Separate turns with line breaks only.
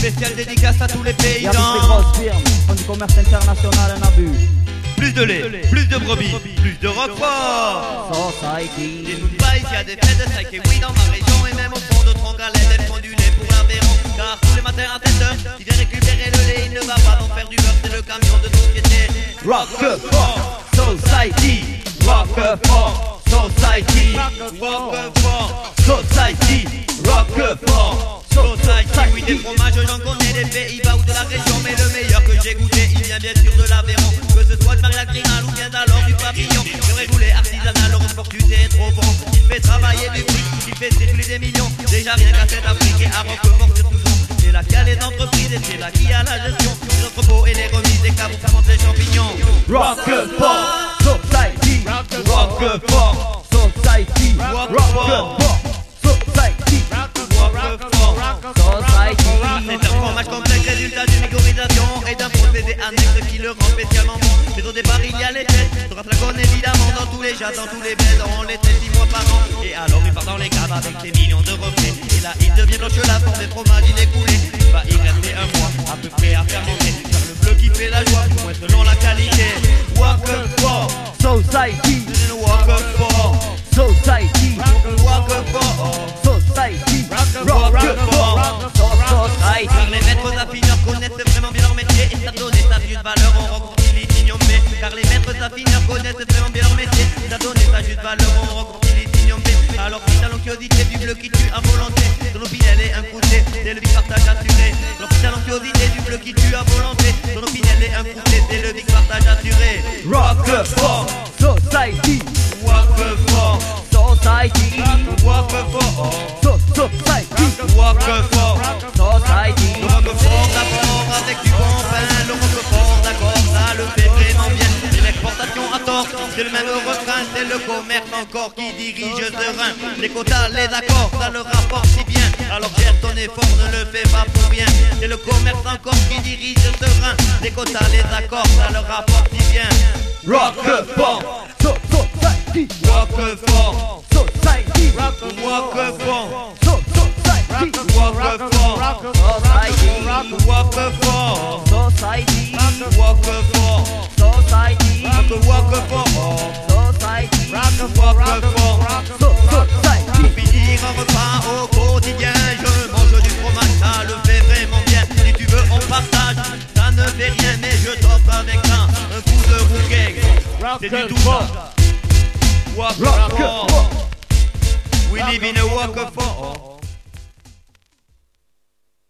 Spécial dédicace à tous les paysans.
Y'a toutes ces grosses firmes font du commerce international en abus.
Plus de lait, plus de brebis, plus de roquefort.
Society.
Des food pies, y'a des fêtes de saké, oui dans ma région. Et même au fond de Trongalette, elles font du lait pour l'Aveyron. Car tous les matins à 7h, il vient récupérer le lait. Il ne va pas en faire du beurre, c'est le camion de société. Roquefort, Society. Roquefort, Society. Roquefort, Society. Roquefort, Society. Oui, des fromages, j'en connais des Pays-Bas ou de la région. Mais le meilleur que j'ai goûté, il vient bien sûr de l'Aveyron. Que ce soit de Marie-Lagrinal ou bien d'alors du Papillon. J'aurais voulu artisanal, le Roquefort tu t'es trop bon. Il fait travailler du fric, il fait circuler des millions. Déjà rien qu'à cette Afrique et à Roquefort surtout. C'est là qu'il y a les entreprises et c'est là qu'il y a la gestion. Les entrepôts et les remises des caves où ça monte les champignons. Roquefort, Society. Roquefort, Society. Roquefort, Society. C'est un fromage complexe, résultat d'une mycorhisation et d'un procédé annexe qui le rend spécialement bon. Mais au départ il y a les tests, sur un flacon évidemment. Dans tous les chats, dans tous les bêtes, on les teste 6 mois par an. Et alors il part dans les caves avec des millions de reflets. Et là il devient blanche la forme des fromages inécoulés. Il va y rester un mois à peu près à fermenter. Car le bleu qui fait la joie, du moins selon la qualité. Roquefort, Society. Roquefort, Society. Roquefort, Society. Roquefort, Society. Car les maîtres affineurs connaissent vraiment bien leur métier. Et ça donne des statuts de valeur au Roquefort qui les ignommé. Car les maîtres affineurs connaissent vraiment bien leur métier. Ça donne des statuts de valeur au Roquefort qui les ignommé. Alors si t'as l'onctuosité du bleu qui tue à volonté, ton opinel est un croûté, c'est le big partage assuré. Alors si t'as l'onctuosité du bleu qui tue à volonté, ton opinel est un croûté, c'est le big partage assuré. Roquefort, Society. Roquefort, Society. Roquefort, Society. Roquefort, Society. Le Roquefort d'abord avec du bon pain. Le Roquefort d'accord, ça le fait vraiment bien. Et l'exportation à tort, c'est le même refrain. C'est le commerce encore qui dirige serein. Les quotas, les accords, ça le rapporte si bien. Alors gère ton effort, ne le fais pas pour rien. C'est le commerce encore qui dirige serein. Les quotas, les accords, ça le rapporte si bien. Roquefort, Society. Roquefort, Society. Roquefort, Society. Roquefort, Society. Roquefort, Society. Roquefort, Society. Roquefort, Society. Roquefort, Society. Pour finir un repas au quotidien, je mange du fromage, ça le fait vraiment bien. Si tu veux on partage, ça ne fait rien, mais je t'offre avec ça un coup de rouquet. C'est du tout ça. Roquefort. We live in a Roquefort.